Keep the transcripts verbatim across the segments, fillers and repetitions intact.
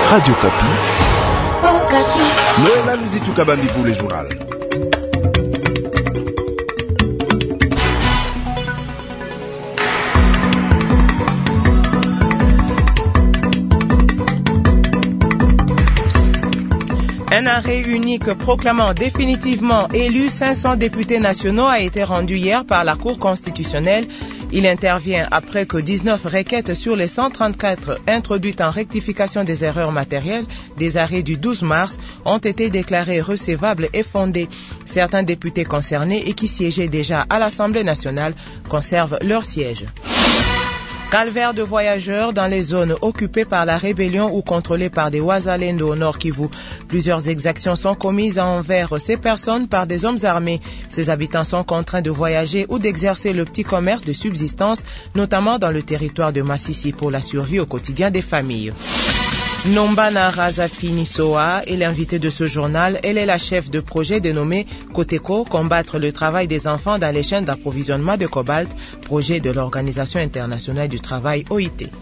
Radio Kapi. Oh, Kapi. Noël Aluzitu Kabambi pour les journaux. Un arrêt unique proclamant définitivement élus cinq cents députés nationaux a été rendu hier par la Cour constitutionnelle. Il intervient après que dix-neuf requêtes sur les cent trente-quatre introduites en rectification des erreurs matérielles des arrêts du douze mars ont été déclarées recevables et fondées. Certains députés concernés et qui siégeaient déjà à l'Assemblée nationale conservent leur siège. Calvaire de voyageurs dans les zones occupées par la rébellion ou contrôlées par des Wazalendo au Nord Kivu. Plusieurs exactions sont commises envers ces personnes par des hommes armés. Ces habitants sont contraints de voyager ou d'exercer le petit commerce de subsistance, notamment dans le territoire de Massissi pour la survie au quotidien des familles. Nombana Razafinisoa est l'invitée de ce journal. Elle est la chef de projet dénommé Koteko, combattre le travail des enfants dans les chaînes d'approvisionnement de cobalt, projet de l'Organisation internationale du travail O I T.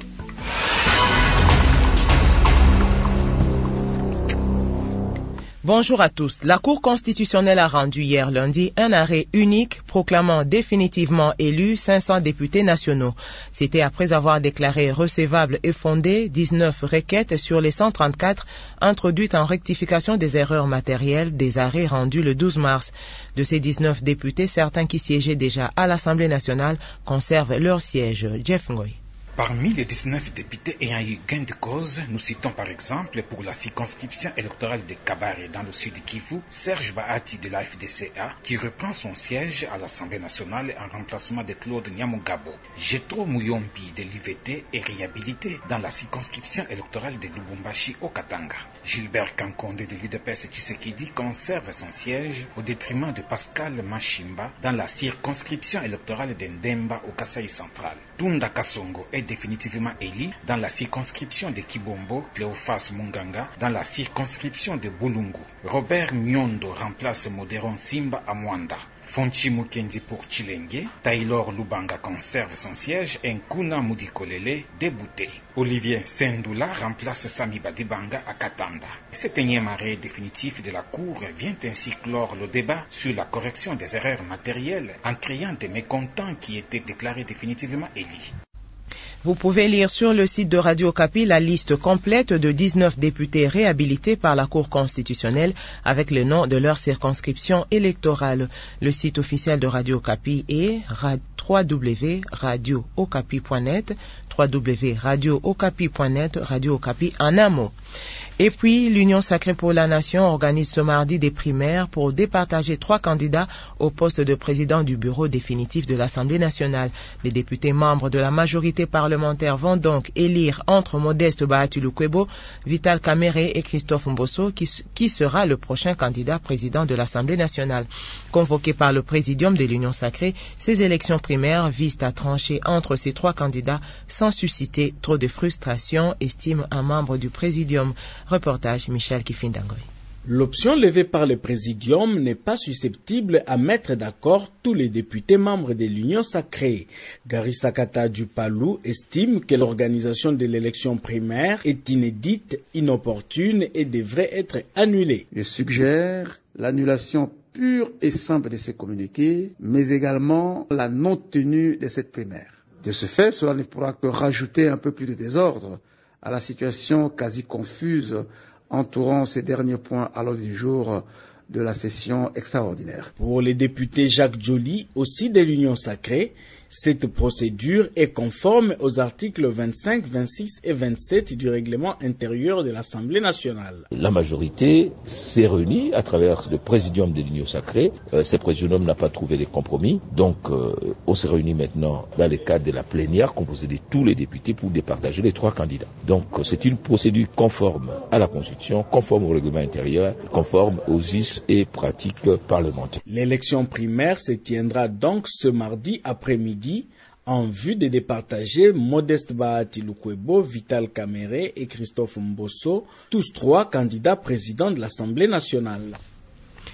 Bonjour à tous. La Cour constitutionnelle a rendu hier lundi un arrêt unique proclamant définitivement élus cinq cents députés nationaux. C'était après avoir déclaré recevables et fondées dix-neuf requêtes sur les cent trente-quatre introduites en rectification des erreurs matérielles des arrêts rendus le douze mars. De ces dix-neuf députés, certains qui siégeaient déjà à l'Assemblée nationale conservent leur siège. Jeff Ngoy. Parmi les dix-neuf députés ayant eu gain de cause, nous citons par exemple pour la circonscription électorale de Kabare dans le sud du Kivu, Serge Bahati de la F D C A qui reprend son siège à l'Assemblée nationale en remplacement de Claude Nyamugabo. Jetro Muyombi de l'U V T est réhabilité dans la circonscription électorale de Lubumbashi au Katanga. Gilbert Kankonde de l'U D P S Tshisekedi conserve son siège au détriment de Pascal Machimba dans la circonscription électorale de Ndemba au Kasai central. Tunda Kasongo est définitivement élu dans la circonscription de Kibombo, Cléophas Munganga dans la circonscription de Bulungu. Robert Myondo remplace Modéron Simba à Mwanda. Fonchi Mukendi pour Chilenge, Taylor Lubanga conserve son siège et Nkuna Mudikolele débouté. Olivier Sendoula remplace Sami Badibanga à Katanda. Cet énième arrêt définitif de la Cour vient ainsi clore le débat sur la correction des erreurs matérielles en créant des mécontents qui étaient déclarés définitivement élus. Vous pouvez lire sur le site de Radio Kapi la liste complète de dix-neuf députés réhabilités par la Cour constitutionnelle avec le nom de leur circonscription électorale. Le site officiel de Radio Kapi est w w w point radio okapi point net, w w w point radio okapi point net, Radio Okapi en un mot. Et puis, l'Union sacrée pour la nation organise ce mardi des primaires pour départager trois candidats au poste de président du bureau définitif de l'Assemblée nationale. Les députés membres de la majorité parlementaire vont donc élire entre Modeste Bahati Lukwebo, Vital Kamerhe et Christophe Mbosso qui, qui sera le prochain candidat président de l'Assemblée nationale. Convoqués par le présidium de l'Union sacrée, ces élections primaires visent à trancher entre ces trois candidats sans susciter trop de frustration, estime un membre du présidium. Reportage Michel Kifindangoy. L'option levée par le Présidium n'est pas susceptible à mettre d'accord tous les députés membres de l'Union sacrée. Gary Sakata du Palou estime que l'organisation de l'élection primaire est inédite, inopportune et devrait être annulée. Je suggère l'annulation pure et simple de ces communiqués, mais également la non-tenue de cette primaire. De ce fait, cela ne pourra que rajouter un peu plus de désordre à la situation quasi confuse entourant ces derniers points à l'ordre du jour de la session extraordinaire. Pour les députés Jacques Joly, aussi de l'Union sacrée, cette procédure est conforme aux articles vingt-cinq, vingt-six et vingt-sept du règlement intérieur de l'Assemblée nationale. La majorité s'est réunie à travers le présidium de l'Union sacrée. Euh, ce présidium n'a pas trouvé de compromis. Donc, euh, on s'est réunis maintenant dans le cadre de la plénière composée de tous les députés pour départager les trois candidats. Donc, euh, c'est une procédure conforme à la Constitution, conforme au règlement intérieur, conforme aux us et pratiques parlementaires. L'élection primaire se tiendra donc ce mardi après-midi en vue de départager Modeste Bahati Lukwebo, Vital Kamerhe et Christophe Mbosso, tous trois candidats présidents de l'Assemblée nationale.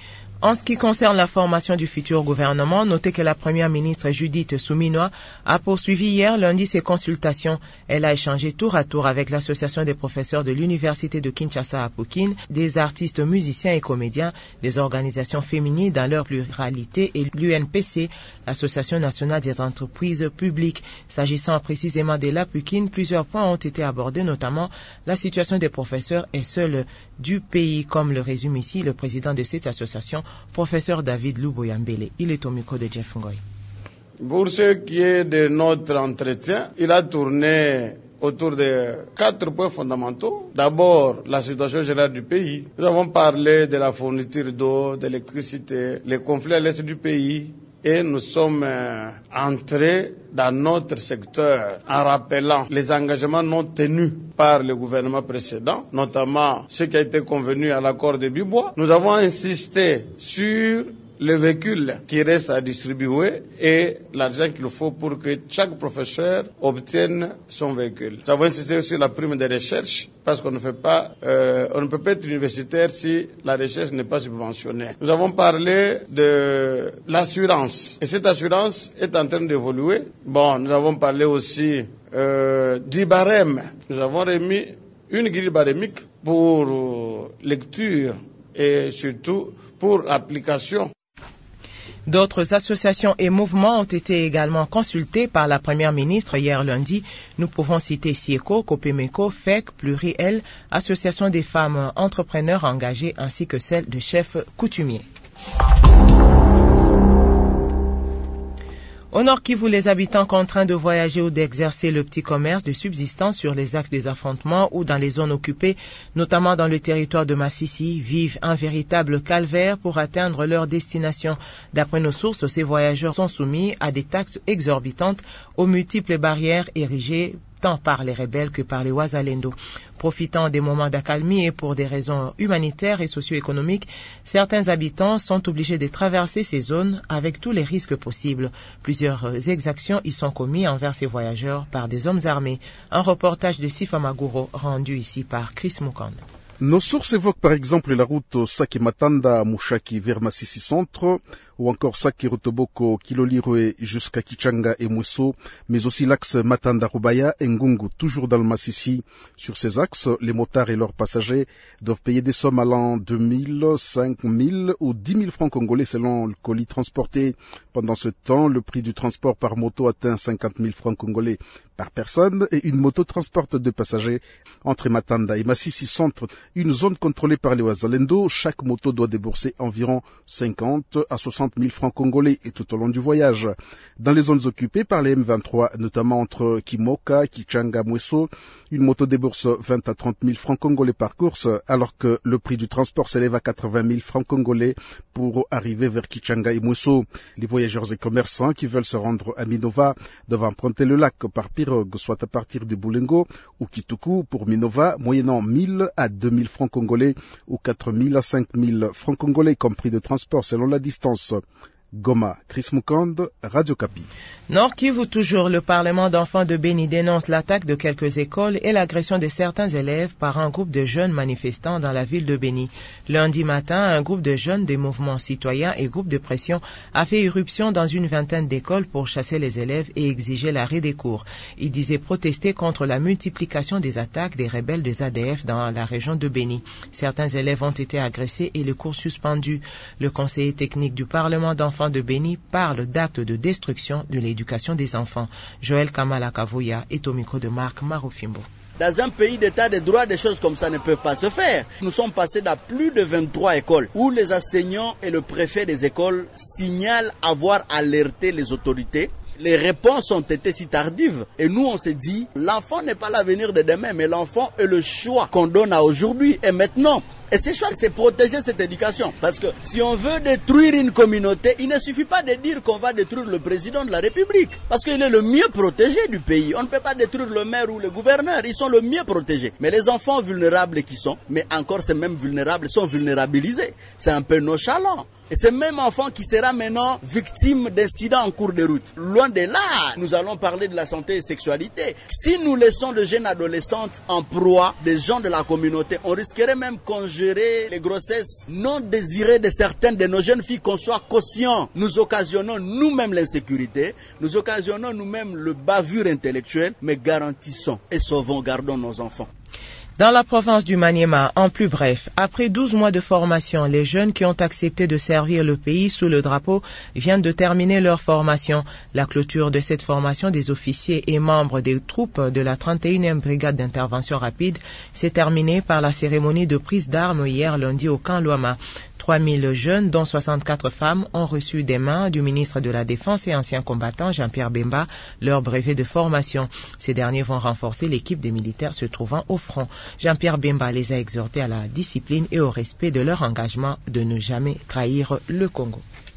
En ce qui concerne la formation du futur gouvernement, notez que la première ministre Judith Suminwa a poursuivi hier lundi ses consultations. Elle a échangé tour à tour avec l'association des professeurs de l'université de Kinshasa à Pékin, des artistes, musiciens et comédiens, des organisations féminines dans leur pluralité et l'U N P C, l'association nationale des entreprises publiques. S'agissant précisément de l'A P U K I N, plusieurs points ont été abordés, notamment la situation des professeurs et celle du pays, comme le résume ici le président de cette association, professeur David Louboyambele. Il est au micro de Jeff Ngoy. Pour ce qui est de notre entretien, il a tourné autour de quatre points fondamentaux. D'abord, la situation générale du pays. Nous avons parlé de la fourniture d'eau, d'électricité, les conflits à l'est du pays. Et nous sommes euh, entrés dans notre secteur en rappelant les engagements non tenus par le gouvernement précédent, notamment ce qui a été convenu à l'accord de Bibois. Nous avons insisté sur les véhicules qui restent à distribuer et l'argent qu'il faut pour que chaque professeur obtienne son véhicule. Nous avons insisté sur la prime de recherche parce qu'on ne fait pas, euh, on ne peut pas être universitaire si la recherche n'est pas subventionnée. Nous avons parlé de l'assurance et cette assurance est en train d'évoluer. Bon, nous avons parlé aussi euh, du barème. Nous avons remis une grille barémique pour euh, lecture et surtout pour application. D'autres associations et mouvements ont été également consultés par la première ministre hier lundi. Nous pouvons citer SIECO, Copemeco, F E C, Pluriel, Association des femmes entrepreneurs engagées ainsi que celle de chefs coutumiers. Au Nord Kivu, les habitants contraints de voyager ou d'exercer le petit commerce de subsistance sur les axes des affrontements ou dans les zones occupées, notamment dans le territoire de Massissi, vivent un véritable calvaire pour atteindre leur destination. D'après nos sources, ces voyageurs sont soumis à des taxes exorbitantes aux multiples barrières érigées tant par les rebelles que par les Wazalendo. Profitant des moments d'accalmie et pour des raisons humanitaires et socio-économiques, certains habitants sont obligés de traverser ces zones avec tous les risques possibles. Plusieurs exactions y sont commises envers ces voyageurs par des hommes armés. Un reportage de Sifa Maguro rendu ici par Chris Mukand. Nos sources évoquent par exemple la route Saki-Matanda à Mouchaki vers Massissi Centre, ou encore Saki-Rotoboko, Kilolirwe jusqu'à Kichanga et Mousso, mais aussi l'axe Matanda-Rubaya et Ngungu, toujours dans le Massissi. Sur ces axes, les motards et leurs passagers doivent payer des sommes allant de mille, cinq mille ou dix mille francs congolais selon le colis transporté. Pendant ce temps, le prix du transport par moto atteint cinquante mille francs congolais par personne et une moto transporte deux passagers. Entre Matanda et Massissi Centre, une zone contrôlée par les Wazalendo, chaque moto doit débourser environ cinquante à soixante mille francs congolais et tout au long du voyage. Dans les zones occupées par les M vingt-trois, notamment entre Kimoka, Kichanga, Mweso, une moto débourse vingt à trente mille francs congolais par course, alors que le prix du transport s'élève à quatre-vingt mille francs congolais pour arriver vers Kichanga et Mweso. Les voyageurs et commerçants qui veulent se rendre à Minova doivent emprunter le lac par pirogue, soit à partir de Boulengo ou Kituku pour Minova, moyennant mille à deux mille francs congolais ou quatre mille à cinq mille francs congolais comme prix de transport selon la distance. Goma, Chris Mukand, Radio Kapi. Nord Kivu toujours, le Parlement d'enfants de Béni dénonce l'attaque de quelques écoles et l'agression de certains élèves par un groupe de jeunes manifestants dans la ville de Béni. Lundi matin, un groupe de jeunes des mouvements citoyens et groupes de pression a fait irruption dans une vingtaine d'écoles pour chasser les élèves et exiger l'arrêt des cours. Ils disaient protester contre la multiplication des attaques des rebelles des A D F dans la région de Béni. Certains élèves ont été agressés et les cours suspendus. Le conseiller technique du Parlement d'enfants de Béni parle d'actes de destruction de l'éducation des enfants. Joël Kamala Kavoya est au micro de Marc Marofimbo. Dans un pays d'état de droit, des choses comme ça ne peuvent pas se faire. Nous sommes passés dans plus de vingt-trois écoles où les enseignants et le préfet des écoles signalent avoir alerté les autorités. Les réponses ont été si tardives et nous on s'est dit l'enfant n'est pas l'avenir de demain mais l'enfant est le choix qu'on donne à aujourd'hui et maintenant. Et ce choix, c'est protéger cette éducation. Parce que si on veut détruire une communauté, il ne suffit pas de dire qu'on va détruire le président de la République. Parce qu'il est le mieux protégé du pays. On ne peut pas détruire le maire ou le gouverneur. Ils sont le mieux protégés. Mais les enfants vulnérables qui sont, mais encore ces mêmes vulnérables sont vulnérabilisés. C'est un peu nonchalant. Et ces mêmes enfants qui sera maintenant victime d'incidents en cours de route. Loin de là, nous allons parler de la santé et sexualité. Si nous laissons de jeunes adolescentes en proie des gens de la communauté, on risquerait même qu'on gérer les grossesses non désirées de certaines de nos jeunes filles, qu'on soit conscient. Nous occasionnons nous-mêmes l'insécurité, nous occasionnons nous-mêmes le bavure intellectuelle, mais garantissons et sauvons, gardons nos enfants. Dans la province du Maniema, en plus bref, après douze mois de formation, les jeunes qui ont accepté de servir le pays sous le drapeau viennent de terminer leur formation. La clôture de cette formation des officiers et membres des troupes de la trente et unième brigade d'intervention rapide s'est terminée par la cérémonie de prise d'armes hier lundi au camp Luama. trois mille jeunes, dont soixante-quatre femmes, ont reçu des mains du ministre de la Défense et ancien combattant Jean-Pierre Bemba leur brevet de formation. Ces derniers vont renforcer l'équipe des militaires se trouvant au front. Jean-Pierre Bemba les a exhortés à la discipline et au respect de leur engagement de ne jamais trahir le Congo.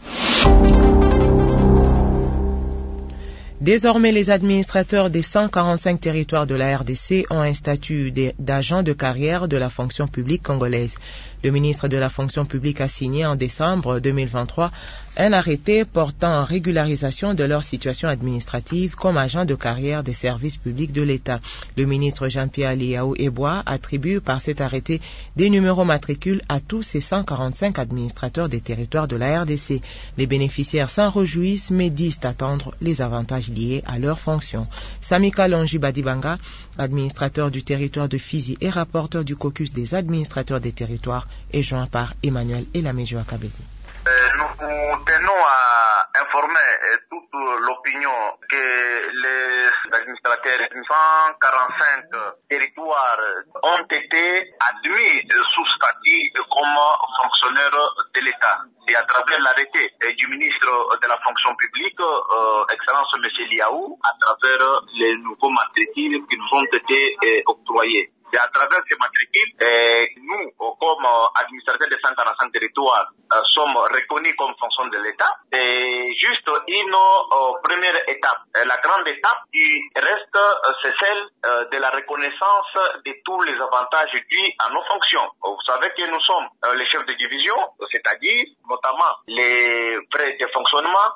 Désormais, les administrateurs des cent quarante-cinq territoires de la R D C ont un statut d'agent de carrière de la fonction publique congolaise. Le ministre de la fonction publique a signé en décembre deux mille vingt-trois un arrêté portant régularisation de leur situation administrative comme agent de carrière des services publics de l'État. Le ministre Jean-Pierre Liaou Ebois attribue par cet arrêté des numéros matricules à tous ces cent quarante-cinq administrateurs des territoires de la R D C. Les bénéficiaires s'en réjouissent mais disent attendre les avantages liés à leur fonction. Sami Kalonji Badibanga, administrateur du territoire de Fizi et rapporteur du caucus des administrateurs des territoires, est joint par Emmanuel Elamejo Akabedi. Nous tenons à informer toute l'opinion que les administrateurs de cent quarante-cinq territoires ont été admis sous statut comme fonctionnaires de l'État. Et à travers l'arrêté du ministre de la fonction publique, euh, Excellence M. Liaou, à travers les nouveaux matricules qui nous ont été euh, octroyés. Et à travers ces matricules, eh, nous, comme euh, administrateurs des cent quarante-cinq territoires, euh, sommes reconnus comme fonction de l'État. Et juste une euh, première étape, euh, la grande étape qui reste, euh, c'est celle euh, de la reconnaissance de tous les avantages dus à nos fonctions. Vous savez que nous sommes euh, les chefs de division, c'est-à-dire notamment les frais de fonctionnement,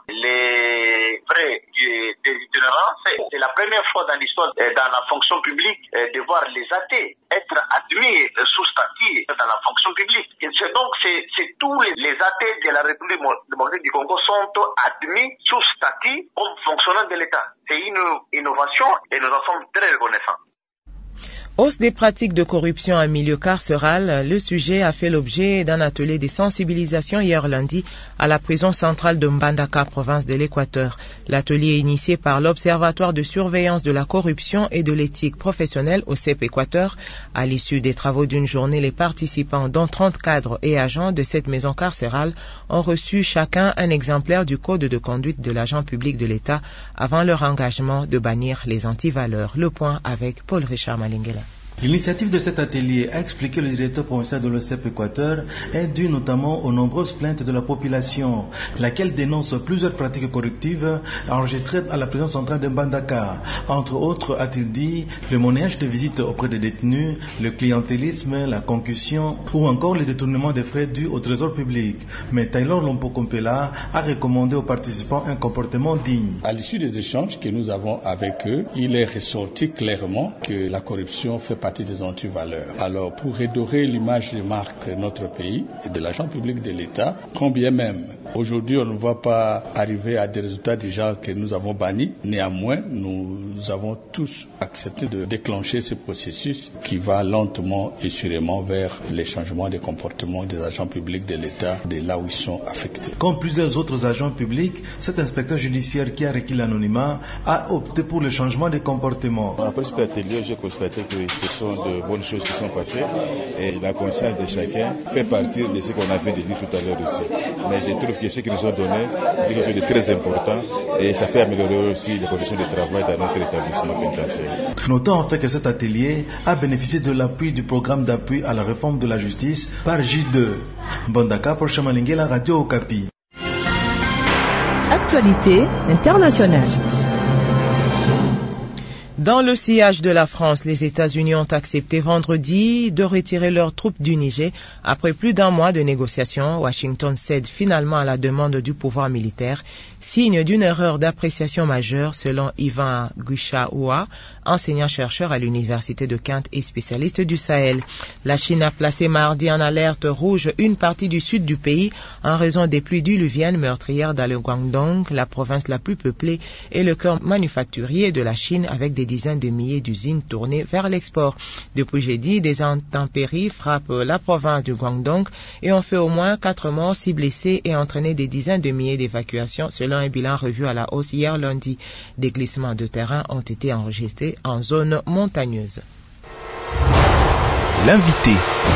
les frais d'itinérance. C'est la première fois dans l'histoire, euh, dans la fonction publique, euh, de voir les athées être admis sous statut dans la fonction publique. Et donc, c'est tous les, les athées de la République démocratique du Congo sont admis sous statut comme fonctionnaires de l'État. C'est une innovation et nous en sommes très reconnaissants. Hausse des pratiques de corruption en milieu carcéral, le sujet a fait l'objet d'un atelier de sensibilisation hier lundi à la prison centrale de Mbandaka, province de l'Équateur. L'atelier est initié par l'Observatoire de surveillance de la corruption et de l'éthique professionnelle au C E P Équateur. À l'issue des travaux d'une journée, les participants, dont trente cadres et agents de cette maison carcérale, ont reçu chacun un exemplaire du code de conduite de l'agent public de l'État avant leur engagement de bannir les antivaleurs. Le point avec Paul Richard Malingela. L'initiative de cet atelier, a expliqué le directeur provincial de l'O C E P Équateur, est due notamment aux nombreuses plaintes de la population, laquelle dénonce plusieurs pratiques corruptives enregistrées à la prison centrale de Mbandaka. Entre autres, a-t-il dit, le monnayage de visites auprès des détenus, le clientélisme, la concussion ou encore le détournement des frais dus au trésor public. Mais Taylor Lompo-Kompela a recommandé aux participants un comportement digne. À l'issue des échanges que nous avons avec eux, il est ressorti clairement que la corruption fait partie des antivaleurs. Alors, pour redorer l'image de marque de notre pays et de l'agent public de l'État, quand bien même aujourd'hui on ne va pas arriver à des résultats du genre que nous avons bannis, néanmoins nous avons tous accepté de déclencher ce processus qui va lentement et sûrement vers les changements de comportement des agents publics de l'État de là où ils sont affectés. Comme plusieurs autres agents publics, cet inspecteur judiciaire qui a requis l'anonymat a opté pour le changement de comportement. Après cet atelier, j'ai constaté que ce sont de bonnes choses qui sont passées et la conscience de chacun fait partie de ce qu'on avait dit tout à l'heure aussi. Mais je trouve que ce qu'ils nous ont donné, c'est quelque chose de très important et ça peut améliorer aussi les conditions de travail dans notre établissement pénitentiaire. Notons en fait que cet atelier a bénéficié de l'appui du programme d'appui à la réforme de la justice par J deux. Mbandaka pour Chamalingela, Radio Okapi. Actualité internationale. Dans le sillage de la France, les États-Unis ont accepté vendredi de retirer leurs troupes du Niger. Après plus d'un mois de négociations, Washington cède finalement à la demande du pouvoir militaire, signe d'une erreur d'appréciation majeure selon Yvan Guichaoua, enseignant-chercheur à l'université de Kent et spécialiste du Sahel. La Chine a placé mardi en alerte rouge une partie du sud du pays en raison des pluies diluviennes meurtrières dans le Guangdong, la province la plus peuplée et le cœur manufacturier de la Chine, avec des dizaines de milliers d'usines tournées vers l'export. Depuis jeudi, des intempéries frappent la province du Guangdong et ont fait au moins quatre morts, six blessés et entraîné des dizaines de milliers d'évacuations selon un bilan revu à la hausse hier lundi. Des glissements de terrain ont été enregistrés en zone montagneuse. L'invité.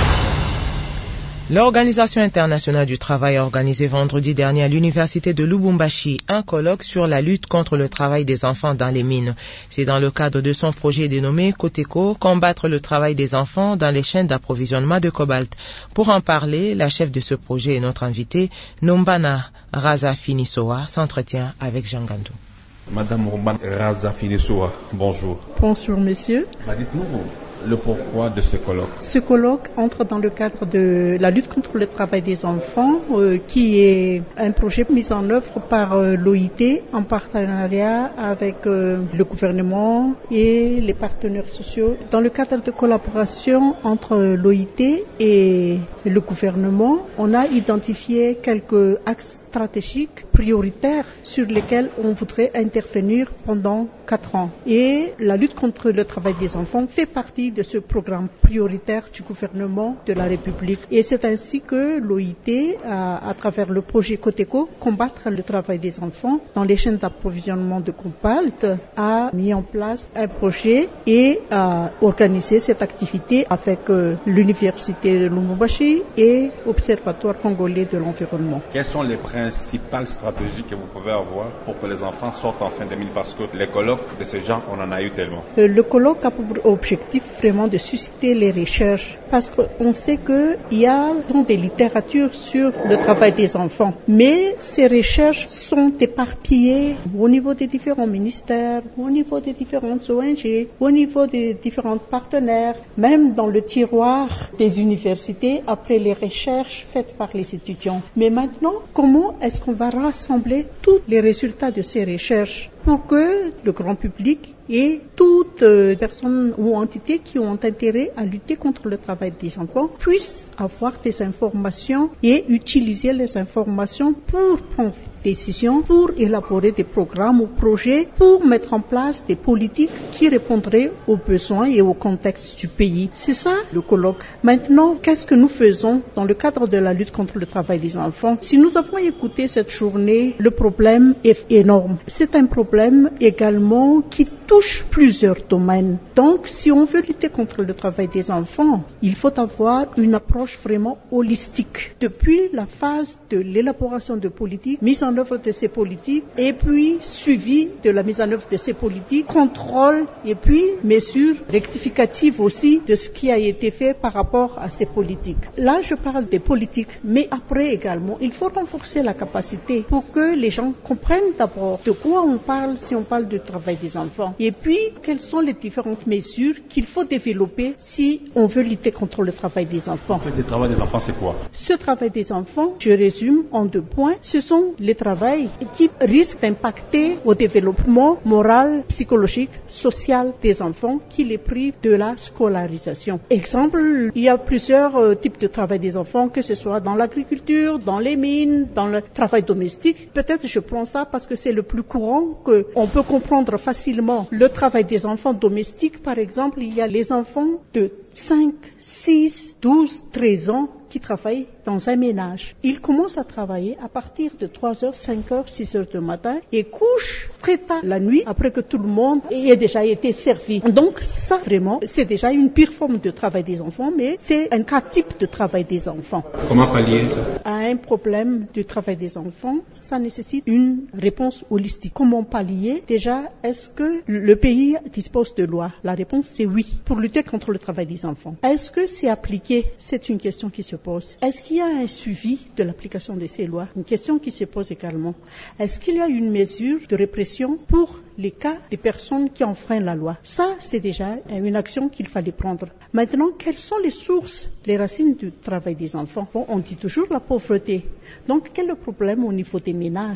L'Organisation internationale du travail a organisé vendredi dernier à l'université de Lubumbashi un colloque sur la lutte contre le travail des enfants dans les mines. C'est dans le cadre de son projet dénommé Coteco, combattre le travail des enfants dans les chaînes d'approvisionnement de cobalt. Pour en parler, la chef de ce projet et notre invitée, Nombana Razafinisoa, s'entretient avec Jean Gandou. Madame Nombana Razafinisoa, bonjour. Bonjour monsieur. Bah, dites-nous le pourquoi de ce colloque. Ce colloque entre dans le cadre de la lutte contre le travail des enfants, euh, qui est un projet mis en œuvre par euh, l'O I T en partenariat avec euh, le gouvernement et les partenaires sociaux. Dans le cadre de collaboration entre l'O I T et le gouvernement, on a identifié quelques axes stratégiques prioritaires sur lesquels on voudrait intervenir pendant quatre ans. Et la lutte contre le travail des enfants fait partie de ce programme prioritaire du gouvernement de la République. Et c'est ainsi que l'O I T, à, à travers le projet Coteco, combattre le travail des enfants dans les chaînes d'approvisionnement de cobalt, a mis en place un projet et a organisé cette activité avec euh, l'université de Lubumbashi et l'Observatoire congolais de l'environnement. Quelles sont les principales stratégies que vous pouvez avoir pour que les enfants sortent enfin des mines? Parce que les colloques de ce genre, on en a eu tellement. Euh, le colloque a pour objectif vraiment de susciter les recherches, parce qu'on sait qu'il y a des littératures sur le travail des enfants, mais ces recherches sont éparpillées au niveau des différents ministères, au niveau des différentes O N G, au niveau des différents partenaires, même dans le tiroir des universités après les recherches faites par les étudiants. Mais maintenant, comment est-ce qu'on va rassembler tous les résultats de ces recherches pour que le grand public et toutes euh, personnes ou entités qui ont intérêt à lutter contre le travail des enfants puissent avoir des informations et utiliser les informations pour prendre des décisions, pour élaborer des programmes ou projets, pour mettre en place des politiques qui répondraient aux besoins et au contexte du pays. C'est ça le colloque. Maintenant, qu'est-ce que nous faisons dans le cadre de la lutte contre le travail des enfants? Si nous avons écouté cette journée, le problème est énorme. C'est un problème également qui touche plusieurs domaines. Donc, si on veut lutter contre le travail des enfants, il faut avoir une approche vraiment holistique. Depuis la phase de l'élaboration de politiques, mise en œuvre de ces politiques, et puis suivi de la mise en œuvre de ces politiques, contrôle, et puis mesures rectificatives aussi de ce qui a été fait par rapport à ces politiques. Là, je parle des politiques, mais après également, il faut renforcer la capacité pour que les gens comprennent d'abord de quoi on parle si on parle du travail des enfants. Et puis, quelles sont les différentes mesures qu'il faut développer si on veut lutter contre le travail des enfants. En fait, le travail des enfants, c'est quoi? Ce travail des enfants, je résume en deux points. Ce sont les travails qui risquent d'impacter au développement moral, psychologique, social des enfants qui les privent de la scolarisation. Exemple, il y a plusieurs euh, types de travail des enfants, que ce soit dans l'agriculture, dans les mines, dans le travail domestique. Peut-être je prends ça parce que c'est le plus courant, qu'on peut comprendre facilement. Le travail des enfants domestiques, par exemple, il y a les enfants de cinq, six, douze, treize ans qui travaillent dans un ménage. Ils commencent à travailler à partir de trois heures, cinq heures, six heures du matin et couchent très tard la nuit après que tout le monde ait déjà été servi. Donc ça, vraiment, c'est déjà une pire forme de travail des enfants, mais c'est un cas type de travail des enfants. Comment pallier ça? À un problème du travail des enfants, ça nécessite une réponse holistique. Comment pallier? Déjà, est-ce que le pays dispose de lois? La réponse, c'est oui, pour lutter contre le travail des enfants. Est-ce que c'est appliqué? C'est une question qui se pose. Est-ce qu'il y a un suivi de l'application de ces lois? Une question qui se pose également. Est-ce qu'il y a une mesure de répression pour les cas des personnes qui enfreignent la loi? Ça, c'est déjà une action qu'il fallait prendre. Maintenant, quelles sont les sources, les racines du travail des enfants? Bon, on dit toujours la pauvreté. Donc, quel est le problème au niveau des ménages?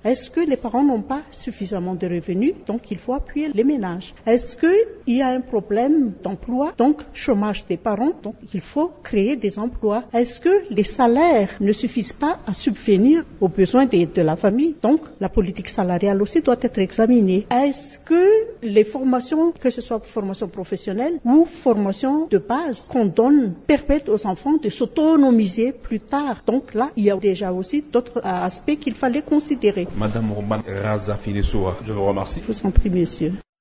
Est-ce que les parents n'ont pas suffisamment de revenus, donc il faut appuyer les ménages? Est-ce qu'il y a un problème d'emploi, donc chômage des parents, donc il faut créer des emplois? Est-ce que les salaires ne suffisent pas à subvenir aux besoins de, de la famille? Donc la politique salariale aussi doit être examinée. Est-ce que les formations, que ce soit formation professionnelle ou formation de base qu'on donne, permettent aux enfants de s'autonomiser plus tard? Donc là, il y a déjà aussi d'autres aspects qu'il fallait considérer. Madame Roman Razafinisoua, je vous remercie. Je vous en prie, monsieur.